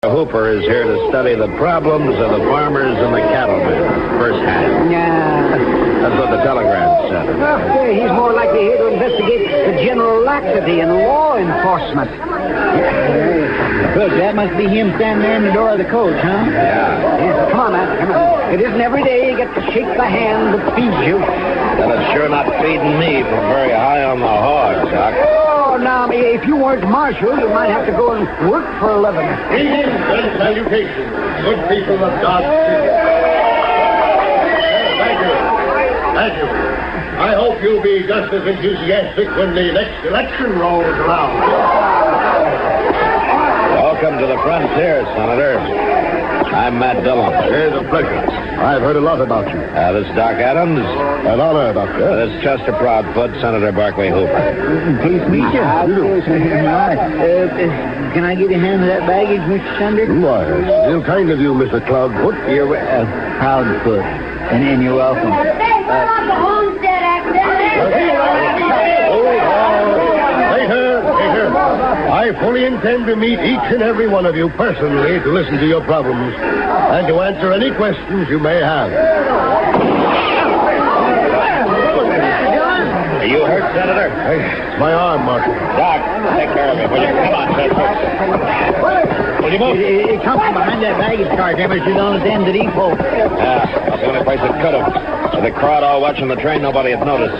Hooper is here to study the problems of the farmers and the cattlemen firsthand. That's what the telegram said. He's more likely here to investigate the general laxity in law enforcement. Good, that must be him standing there in the door of the coach, huh? Yeah. Come on, man. Come on. It isn't every day you get to shake the hand that feeds you. Well, it's sure not feeding me from very high on the hog, Doc. Oh, now, if you weren't marshal, you might have to go and work for a living. Greetings and salutations, good people of God's city. Thank you. I hope you'll be just as enthusiastic when the next election rolls around. Welcome to the frontier, Senator. I'm Matt Dillon. It's a pleasure. I've heard a lot about you. This is Doc Adams. An honor, Doctor. This is Chester Proudfoot, Senator Barclay Hooper. Please meet you. Can I give you a hand of that baggage, Mr. Thunder? Why, still kind of you, Mr. Cloudfoot. You're Proudfoot, and you're welcome. The Homestead Act. Later. I fully intend to meet each and every one of you personally to listen to your problems and to answer any questions you may have. Are you hurt, Senator? It's my arm, Marshal. Doc, take care of it, will you? Come on, Chester. Will you move? It comes from behind that baggage car, Mr. Dillon, at the end of the depot. Yeah, that's the only place it could have. With the crowd all watching the train, nobody had noticed.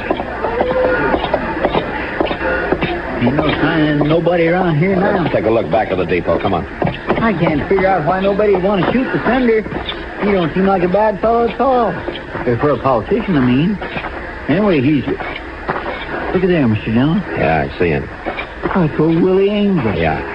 Ain't no sign of nobody around here now. Let's take a look back at the depot. Come on. I can't figure out why nobody would want to shoot the Senator. He don't seem like a bad fellow at all. For a politician, I mean. Anyway, he's... Look at there, Mr. Dillon. Yeah, I see him. That's old Willie Angel. Yeah.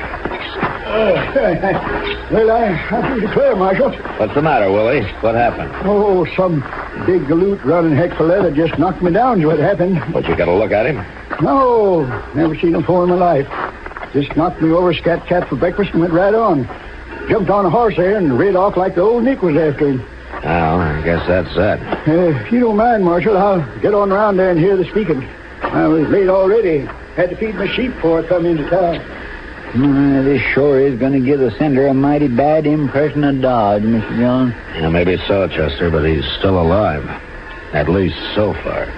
Well, I declare, Marshal. What's the matter, Willie? What happened? Oh, some big galoot running heck for leather just knocked me down's what happened. But you got a look at him? No, never seen him before in my life. Just knocked me over scat-cat for breakfast and went right on. Jumped on a horse there and rid off like the old Nick was after him. Well, I guess that's that. If you don't mind, Marshal, I'll get on around there and hear the speaking. I was late already. Had to feed my sheep before I come into town. This sure is going to give the Senator a mighty bad impression of Dodge, Mr. Dillon. Yeah, maybe so, Chester, but he's still alive. At least so far.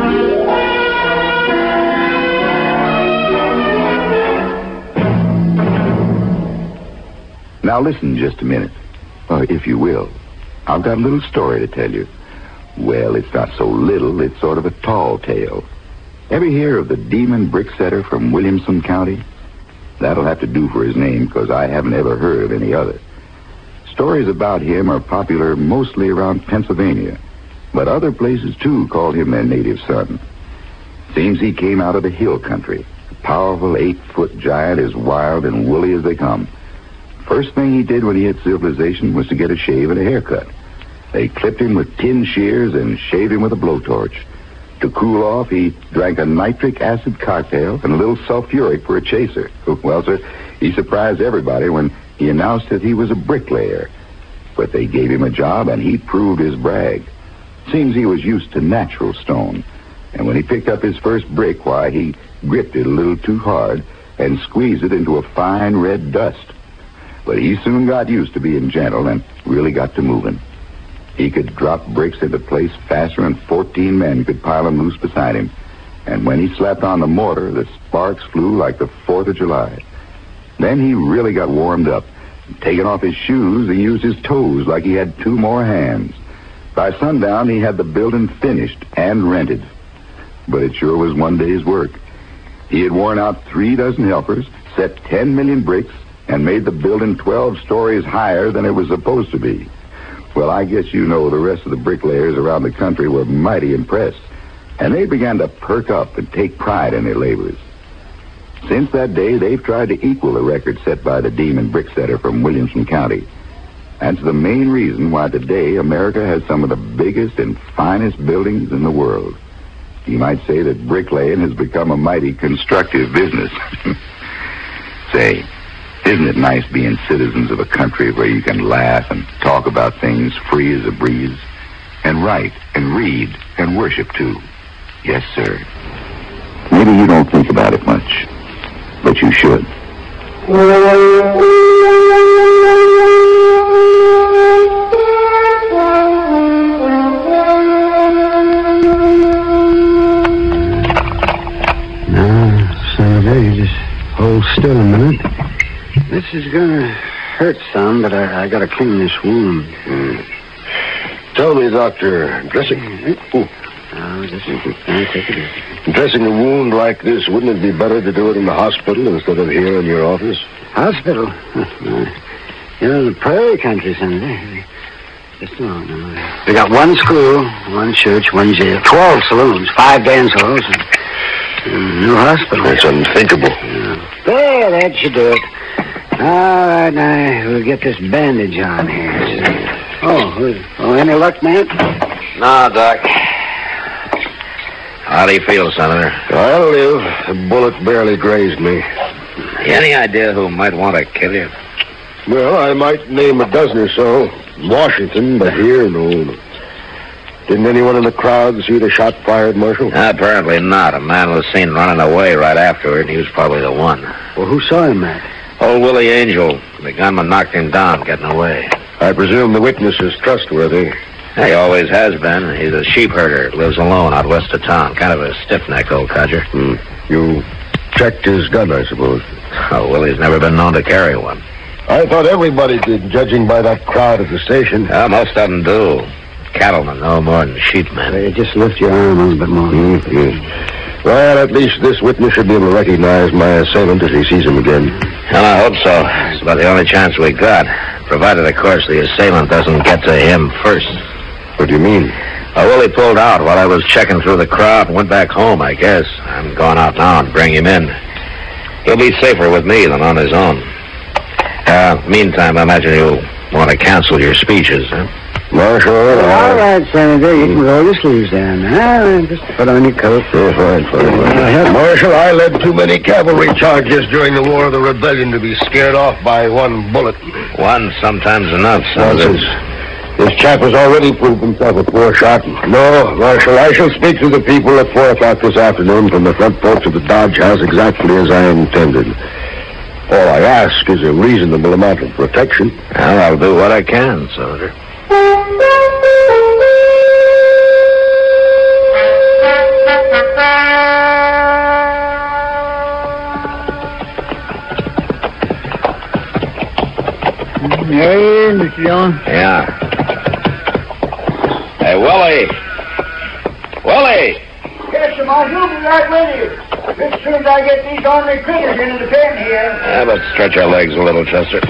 Now listen just a minute, if you will. I've got a little story to tell you. Well, it's not so little, it's sort of a tall tale. Ever hear of the Demon Brick Setter from Williamson County? That'll have to do for his name, because I haven't ever heard of any other. Stories about him are popular mostly around Pennsylvania, but other places, too, call him their native son. Seems he came out of the hill country, a powerful 8-foot giant as wild and woolly as they come. First thing he did when he hit civilization was to get a shave and a haircut. They clipped him with tin shears and shaved him with a blowtorch. To cool off, he drank a nitric acid cocktail and a little sulfuric for a chaser. Well, sir, he surprised everybody when he announced that he was a bricklayer. But they gave him a job, and he proved his brag. Seems he was used to natural stone. And when he picked up his first brick, why, he gripped it a little too hard and squeezed it into a fine red dust. But he soon got used to being gentle and really got to moving. He could drop bricks into place faster than 14 men could pile them loose beside him. And when he slapped on the mortar, the sparks flew like the 4th of July. Then he really got warmed up. Taking off his shoes, he used his toes like he had 2 more hands. By sundown, he had the building finished and rented. But it sure was one day's work. He had worn out 3 dozen helpers, set 10 million bricks, and made the building 12 stories higher than it was supposed to be. Well, I guess you know the rest of the bricklayers around the country were mighty impressed, and they began to perk up and take pride in their labors. Since that day, they've tried to equal the record set by the Demon Brick Setter from Williamson County. That's the main reason why today America has some of the biggest and finest buildings in the world. You might say that bricklaying has become a mighty constructive business. Say, isn't it nice being citizens of a country where you can laugh and talk about things free as a breeze? And write and read and worship, too. Yes, sir. Maybe you don't think about it much, but you should. Senator, you just hold still a minute. This is gonna hurt some, but I gotta clean this wound. Tell me, Doctor, dressing... Dressing a wound like this, wouldn't it be better to do it in the hospital instead of here in your office? Hospital? You're in the prairie country, Senator. Just a moment. We got one school, one church, one jail, 12 saloons, 5 dance halls, and no hospital. That's unthinkable. Yeah. There, that should do it. All right, now, we'll get this bandage on here. Oh, any luck, man? No, Doc. How do you feel, Senator? I'll live. The bullet barely grazed me. Any idea who might want to kill you? Well, I might name a dozen or so. Washington, but here, no. Didn't anyone in the crowd see the shot fired, Marshal? Apparently not. A man was seen running away right afterward. He was probably the one. Well, who saw him, Matt? Old Willie Angel. The gunman knocked him down, getting away. I presume the witness is trustworthy. He always has been. He's a sheep herder. Lives alone out west of town. Kind of a stiff-neck old codger. You checked his gun, I suppose. Oh, Willie's never been known to carry one. I thought everybody did, judging by that crowd at the station. Most of them do. Cattlemen, no more than sheepmen. Just lift your arm a little bit more. Yes. Well, at least this witness should be able to recognize my assailant as he sees him again. Well, I hope so. It's about the only chance we got. Provided, of course, the assailant doesn't get to him first. What do you mean? Willie pulled out while I was checking through the crowd and went back home, I guess. I'm going out now and bring him in. He'll be safer with me than on his own. Meantime, I imagine you'll want to cancel your speeches, huh? Marshal, all right, Senator. You can roll your sleeves down. Just put on your coat. Oh, fine. Marshal, I led too many cavalry charges during the War of the Rebellion to be scared off by one bullet. One sometimes enough, Nonsense. This chap has already proved himself a poor shot. No, Marshal, I shall speak to the people at 4 o'clock this afternoon from the front porch of the Dodge House exactly as I intended. All I ask is a reasonable amount of protection. Well, I'll do what I can, Senator. Hey, Mr. Jones. Yeah. Hey, Willie. Willie! Yes, sir, Marshal. We'll be right with you. As soon as I get these ornery critters into the pen here. Yeah, but stretch our legs a little, Chester.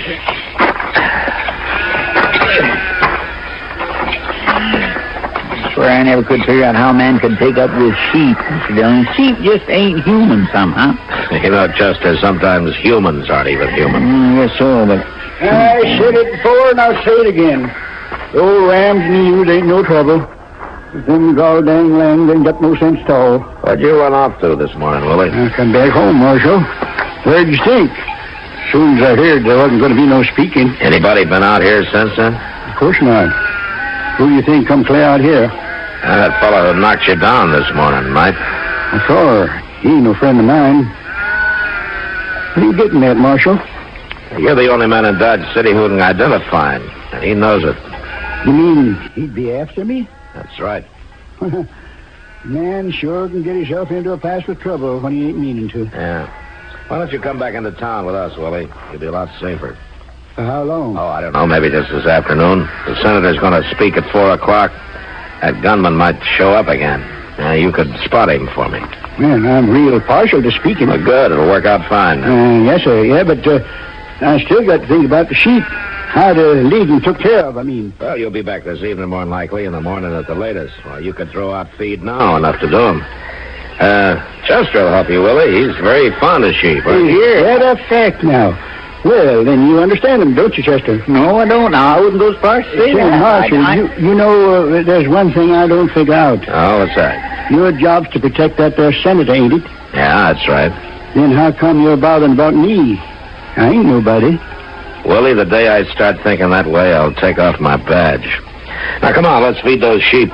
I swear I never could figure out how a man could take up with sheep, Mr. Dillon. Sheep just ain't human somehow. You know, Chester, sometimes humans aren't even human. Yes, so, but... I said it before, and I'll say it again. The old rams and ewes ain't no trouble. Them gall-dang lambs ain't got no sense at all. What'd you run off to this morning, Willie? I come back home, Marshal. Where'd you think? As soon as I heard there wasn't going to be no speaking. Anybody been out here since then? Of course not. Who do you think come clear out here? That fellow who knocked you down this morning, Mike. I saw her. He ain't no friend of mine. What are you getting at, Marshal? You're the only man in Dodge City who can identify him, and he knows it. You mean he'd be after me? That's right. Man sure can get himself into a pass with trouble when he ain't meaning to. Yeah. Why don't you come back into town with us, Willie? You'll be a lot safer. For how long? Oh, I don't know. Maybe just this afternoon. The senator's going to speak at 4 o'clock. That gunman might show up again. You could spot him for me. Man, I'm real partial to speaking. Well, good. It'll work out fine. Yes, sir. Yeah, but I still got to think about the sheep. How to lead and took care of, I mean. Well, you'll be back this evening, more than likely, in the morning at the latest. Well, you could throw out feed now, enough to do him. Chester will help you, Willie. He's very fond of sheep. Right? Here, that a fact now. Well, then you understand him, don't you, Chester? No, I don't. Now, I wouldn't go as far as to say that. Marshal, you know, there's one thing I don't figure out. Oh, what's that? Your job's to protect that there senator, ain't it? Yeah, that's right. Then how come you're bothering about me? I ain't nobody. Willie, the day I start thinking that way, I'll take off my badge. Now, come on, let's feed those sheep.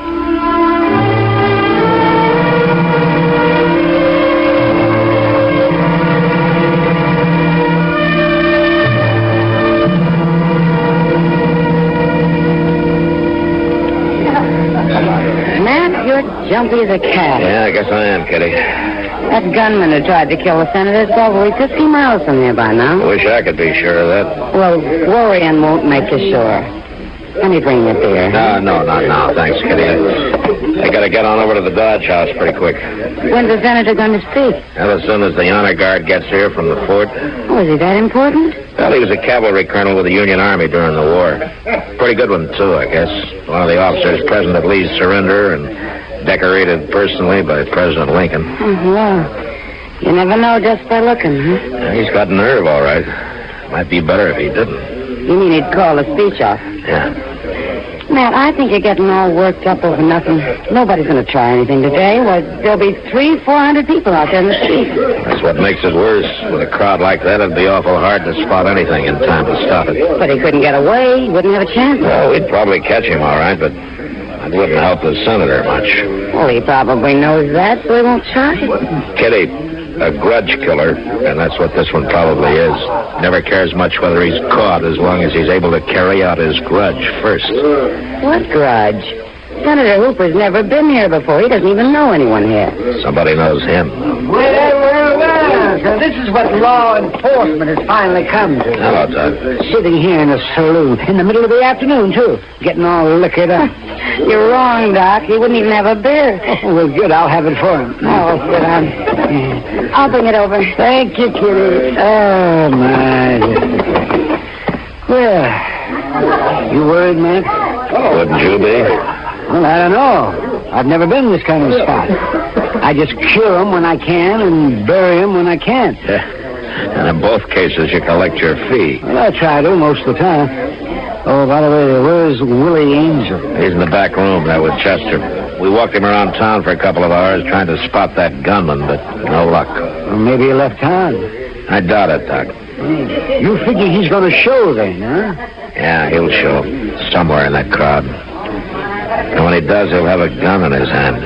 jumpy as a cat. Yeah, I guess I am, Kitty. That gunman who tried to kill the senator is probably 50 miles from here by now. I wish I could be sure of that. Well, worrying won't make you sure. Let me bring you a beer. No, not now. Thanks, Kitty. I gotta get on over to the Dodge House pretty quick. When's the senator going to speak? Well, as soon as the honor guard gets here from the fort. Oh, is he that important? Well, he was a cavalry colonel with the Union Army during the war. Pretty good one, too, I guess. One of the officers present at Lee's surrender and decorated personally by President Lincoln. Oh, well, you never know just by looking, huh? Yeah, he's got nerve, all right. Might be better if he didn't. You mean he'd call the speech off? Yeah. Matt, I think you're getting all worked up over nothing. Nobody's going to try anything today. Well, there'll be 300-400 people out there in the street. That's what makes it worse. With a crowd like that, it'd be awful hard to spot anything in time to stop it. But he couldn't get away. He wouldn't have a chance. Well, we'd probably catch him, all right, but it wouldn't help the senator much. Well, he probably knows that, so he won't try. Kitty, a grudge killer, and that's what this one probably is. Never cares much whether he's caught as long as he's able to carry out his grudge first. What grudge? Senator Hooper's never been here before. He doesn't even know anyone here. Somebody knows him. Well. So this is what law enforcement has finally come to. Hello, Doug. Sitting here in a saloon in the middle of the afternoon, too. Getting all liquored up. You're wrong, Doc. He wouldn't even have a beer. Oh, well, good. I'll have it for him. Oh, sit down. I'll bring it over. Thank you, Kitty. Oh, my. Well, you worried, Matt? Wouldn't you be? Well, I don't know. I've never been this kind of spot. I just cure them when I can and bury them when I can't. Yeah. And in both cases, you collect your fee. Well, I try to most of the time. Oh, by the way, where's Willie Angel? He's in the back room there with Chester. We walked him around town for a couple of hours trying to spot that gunman, but no luck. Well, maybe he left town. I doubt it, Doc. You figure he's going to show then, huh? Yeah, he'll show. Somewhere in that crowd. And when he does, he'll have a gun in his hand.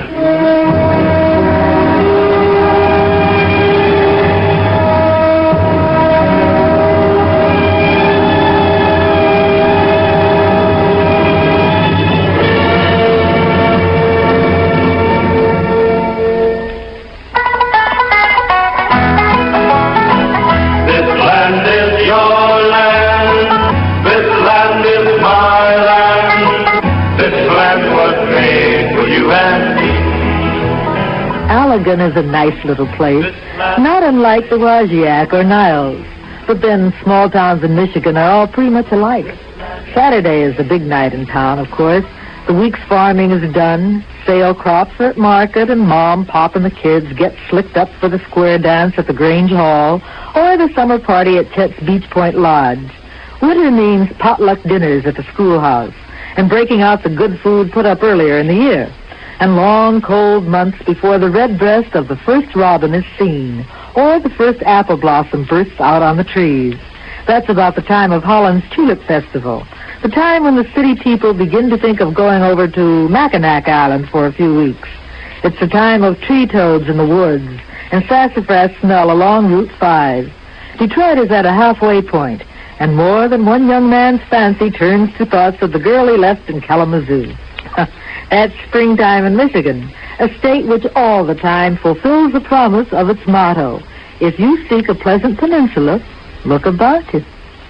Allegan is a nice little place, not unlike the Wajiak or Niles. But then small towns in Michigan are all pretty much alike. Saturday is the big night in town, of course. The week's farming is done, sale crops are at market, and Mom, Pop, and the kids get slicked up for the square dance at the Grange Hall or the summer party at Chet's Beach Point Lodge. Winter means potluck dinners at the schoolhouse and breaking out the good food put up earlier in the year. And long, cold months before the red breast of the first robin is seen, or the first apple blossom bursts out on the trees. That's about the time of Holland's Tulip Festival, the time when the city people begin to think of going over to Mackinac Island for a few weeks. It's the time of tree toads in the woods and sassafras smell along Route 5. Detroit is at a halfway point, and more than one young man's fancy turns to thoughts of the girl he left in Kalamazoo. That's springtime in Michigan, a state which all the time fulfills the promise of its motto. If you seek a pleasant peninsula, look about you.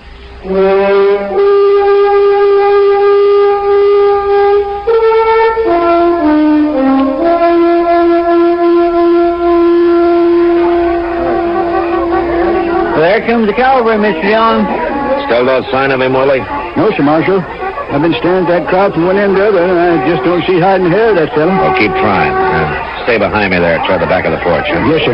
There comes the cavalry, Mr. Young. Still no sign of him, Willie? No, sir, Marshal. I've been staring at that crowd from one end to the other, and I just don't see hiding hair of that fellow. Well, keep trying. Stay behind me there toward the back of the porch. Huh? Yes, sir.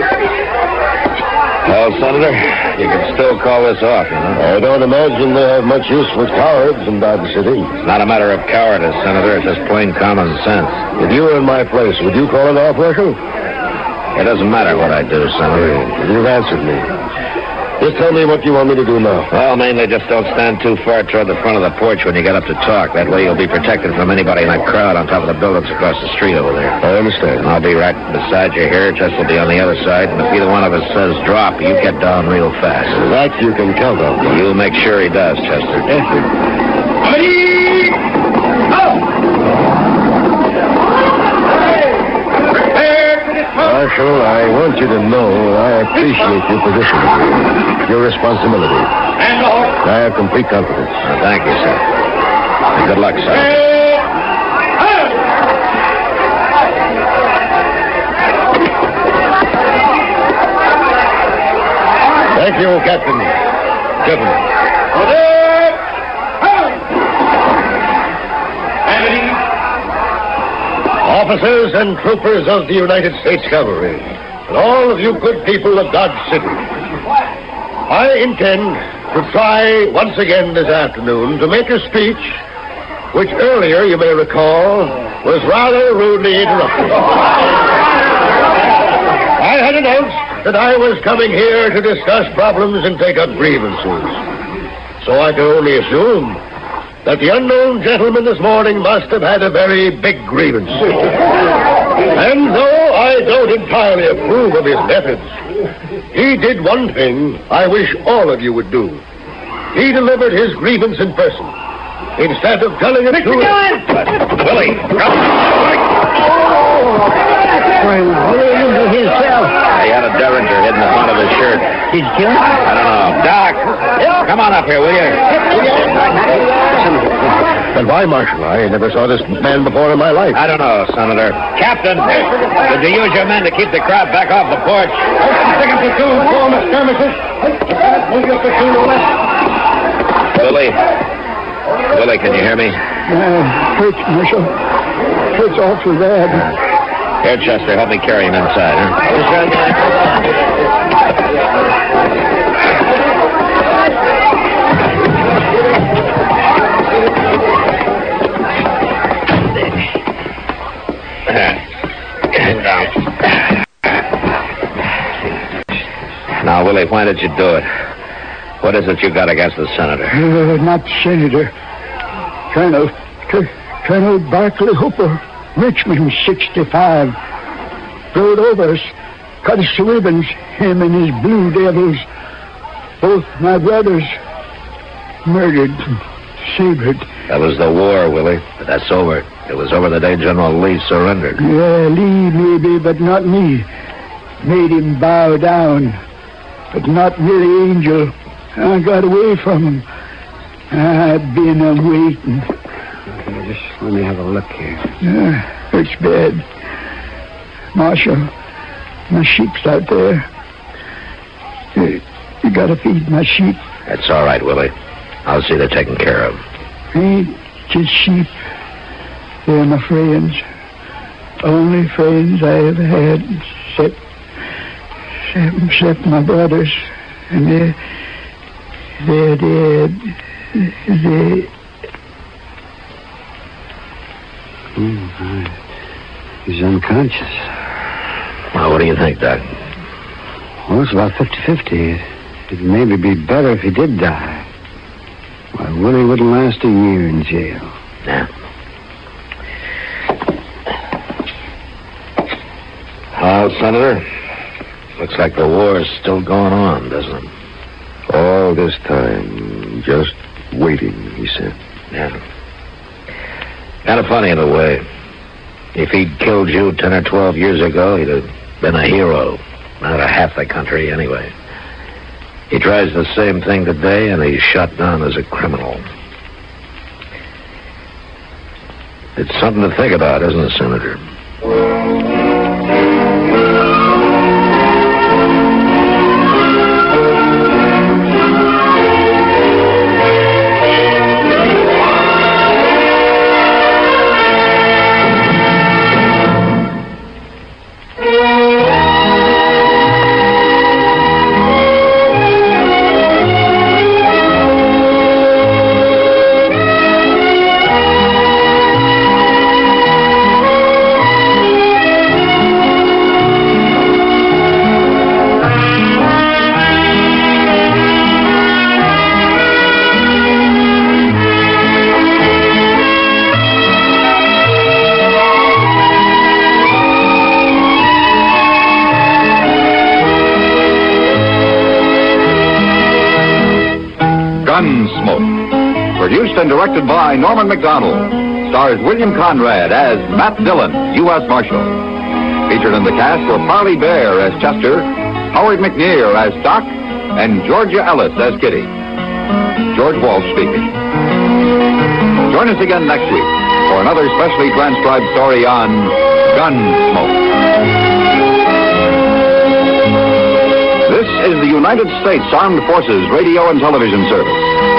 Well, Senator, you can still call this off, you know. I don't imagine they have much use for cowards in Dodge City. It's not a matter of cowardice, Senator. It's just plain common sense. If you were in my place, would you call it off, Marshal? It doesn't matter what I do, Senator. You've answered me. Just tell me what you want me to do now. Well, mainly just don't stand too far toward the front of the porch when you get up to talk. That way you'll be protected from anybody in that crowd on top of the buildings across the street over there. I understand. And I'll be right beside you here. Chester will be on the other side. And if either one of us says drop, you get down real fast. That you can count on. You make sure he does, Chester. Yes, sir. Marshal, I want you to know I appreciate your position, your responsibility. I have complete confidence. Thank you, sir. And good luck, sir. Thank you, Captain. Gentlemen. Officers and troopers of the United States Cavalry, and all of you good people of Dodge City, I intend to try once again this afternoon to make a speech which earlier, you may recall, was rather rudely interrupted. I had announced that I was coming here to discuss problems and take up grievances. So I can only assume that the unknown gentleman this morning must have had a very big grievance. And though I don't entirely approve of his methods, he did one thing I wish all of you would do. He delivered his grievance in person, instead of telling it to us. Willie, come. He had a derringer hidden in the front of his shirt. Did you kill him? I don't know. Doc, come on up here, will you? But why, Marshal? I never saw this man before in my life. I don't know, Senator. Captain, did you use your men to keep the crowd back off the porch? Second platoon, form of skirmishes. Willie, can you hear me? Hurts, Marshal. Hurts awful bad. Here, Chester, help me carry him inside, huh? Now, Willie, why did you do it? What is it you got against the senator? Not Senator. Colonel Barclay Hooper, Richmond, 65. Rode over us, cut us to ribbons, him and his Blue Devils. Both my brothers murdered, sabered. That was the war, Willie. But that's over. It was over the day General Lee surrendered. Yeah, Lee maybe, but not me. Made him bow down, but not Millie Angel. I got away from him. I've been waiting. Just let me have a look here. It's bad. Marshal, my sheep's out there. You gotta feed my sheep. That's all right, Willie. I'll see they're taken care of. Ain't just sheep. They're my friends. Only friends I ever had, except my brothers. And they're dead. He's unconscious. Well, what do you think, Doc? Well, it's about 50-50. It'd maybe be better if he did die. Why, Willie wouldn't last a year in jail. Yeah. Well, Senator, looks like the war's still going on, doesn't it? All this time, just waiting, he said. Yeah. Kind of funny in a way. If he'd killed you 10 or 12 years ago, he'd have been a hero. Not a half the country, anyway. He tries the same thing today, and he's shot down as a criminal. It's something to think about, isn't it, Senator? Gunsmoke. Produced and directed by Norman McDonald. Stars William Conrad as Matt Dillon, U.S. Marshal. Featured in the cast were Parley Bear as Chester, Howard McNear as Doc, and Georgia Ellis as Kitty. George Walsh speaking. Join us again next week for another specially transcribed story on Gunsmoke. This is the United States Armed Forces Radio and Television Service.